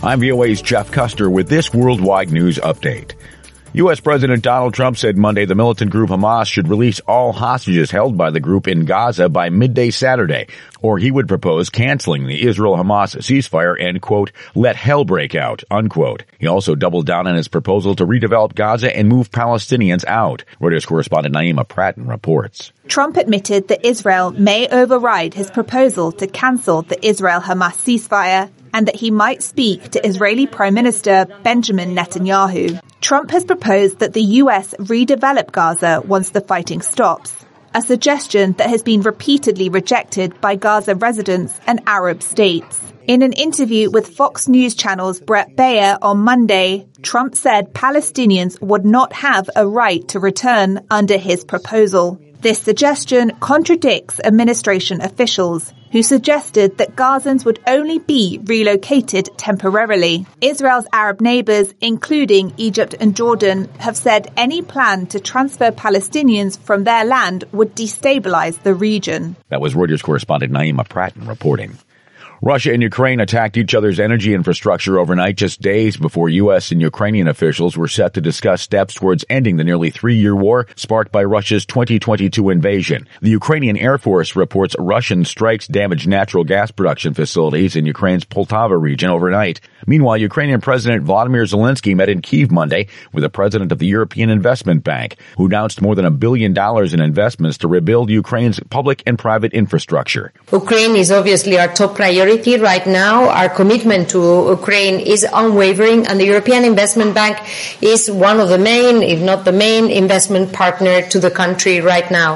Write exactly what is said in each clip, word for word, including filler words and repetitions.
I'm V O A's Jeff Custer with this worldwide news update. U S. President Donald Trump said Monday the militant group Hamas should release all hostages held by the group in Gaza by midday Saturday, or he would propose canceling the Israel-Hamas ceasefire and, quote, let hell break out, unquote. He also doubled down on his proposal to redevelop Gaza and move Palestinians out. Reuters correspondent Naima Pratton reports. Trump admitted that Israel may override his proposal to cancel the Israel-Hamas ceasefire and that he might speak to Israeli Prime Minister Benjamin Netanyahu. Trump has proposed that the U S redevelop Gaza once the fighting stops, a suggestion that has been repeatedly rejected by Gaza residents and Arab states. In an interview with Fox News Channel's Bret Baier on Monday, Trump said Palestinians would not have a right to return under his proposal. This suggestion contradicts administration officials who suggested that Gazans would only be relocated temporarily. Israel's Arab neighbors, including Egypt and Jordan, have said any plan to transfer Palestinians from their land would destabilize the region. That was Reuters correspondent Naima Pratton reporting. Russia and Ukraine attacked each other's energy infrastructure overnight just days before U S and Ukrainian officials were set to discuss steps towards ending the nearly three-year war sparked by Russia's twenty twenty-two invasion. The Ukrainian Air Force reports Russian strikes damaged natural gas production facilities in Ukraine's Poltava region overnight. Meanwhile, Ukrainian President Volodymyr Zelensky met in Kyiv Monday with the president of the European Investment Bank, who announced more than a billion dollars in investments to rebuild Ukraine's public and private infrastructure. Ukraine is obviously our top priority. Right now, our commitment to Ukraine is unwavering, and the European Investment Bank is one of the main, if not the main, investment partner to the country right now.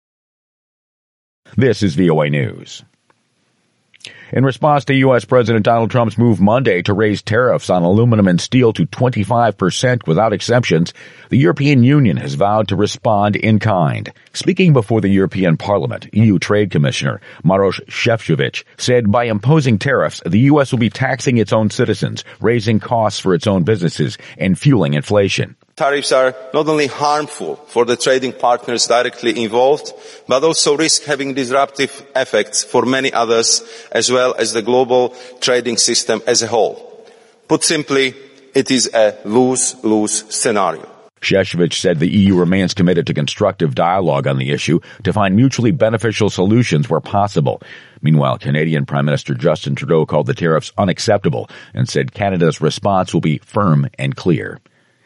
This is V O A News. In response to U S. President Donald Trump's move Monday to raise tariffs on aluminum and steel to twenty-five percent without exceptions, the European Union has vowed to respond in kind. Speaking before the European Parliament, E U Trade Commissioner Maroš Šefčovič said by imposing tariffs, the U S will be taxing its own citizens, raising costs for its own businesses, and fueling inflation. Tariffs are not only harmful for the trading partners directly involved, but also risk having disruptive effects for many others, as well as the global trading system as a whole. Put simply, it is a lose-lose scenario. Šefčovič said the E U remains committed to constructive dialogue on the issue to find mutually beneficial solutions where possible. Meanwhile, Canadian Prime Minister Justin Trudeau called the tariffs unacceptable and said Canada's response will be firm and clear.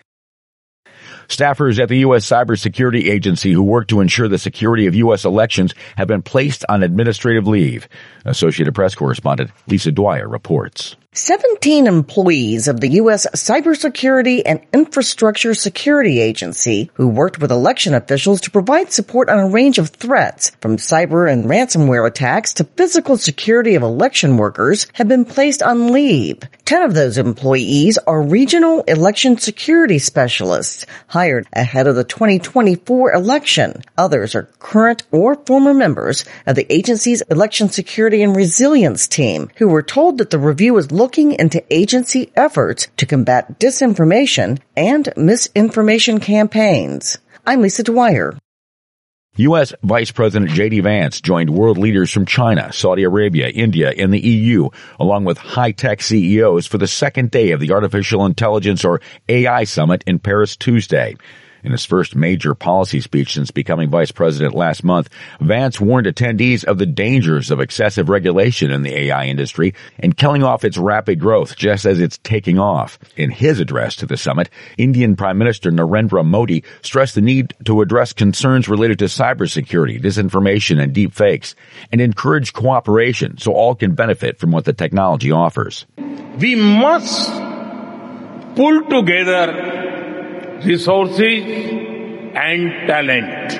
Staffers at the U S. Cybersecurity Agency who work to ensure the security of U S elections have been placed on administrative leave. Associated Press correspondent Lisa Dwyer reports. seventeen employees of the U S. Cybersecurity and Infrastructure Security Agency, who worked with election officials to provide support on a range of threats, from cyber and ransomware attacks to physical security of election workers, have been placed on leave. Ten of those employees are regional election security specialists hired ahead of the twenty twenty-four election. Others are current or former members of the agency's Election Security and Resilience team, who were told that the review is looking looking into agency efforts to combat disinformation and misinformation campaigns. I'm Lisa Dwyer. U S. Vice President J D. Vance joined world leaders from China, Saudi Arabia, India, and the E U, along with high-tech C E Os for the second day of the Artificial Intelligence, or A I, Summit in Paris Tuesday. In his first major policy speech since becoming vice president last month, Vance warned attendees of the dangers of excessive regulation in the A I industry and killing off its rapid growth just as it's taking off. In his address to the summit, Indian Prime Minister Narendra Modi stressed the need to address concerns related to cybersecurity, disinformation, and deepfakes, and encourage cooperation so all can benefit from what the technology offers. We must pull together resources and talent.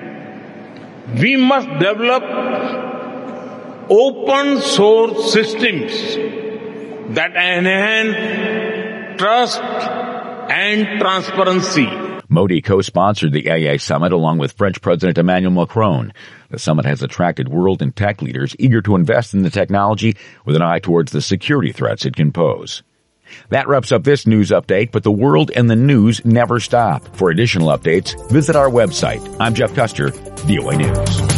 We must develop open source systems that enhance trust and transparency. Modi co-sponsored the A I Summit along with French President Emmanuel Macron. The summit has attracted world and tech leaders eager to invest in the technology with an eye towards the security threats it can pose. That wraps up this news update, but the world and the news never stop. For additional updates, visit our website. I'm Jeff Custer, V O A News.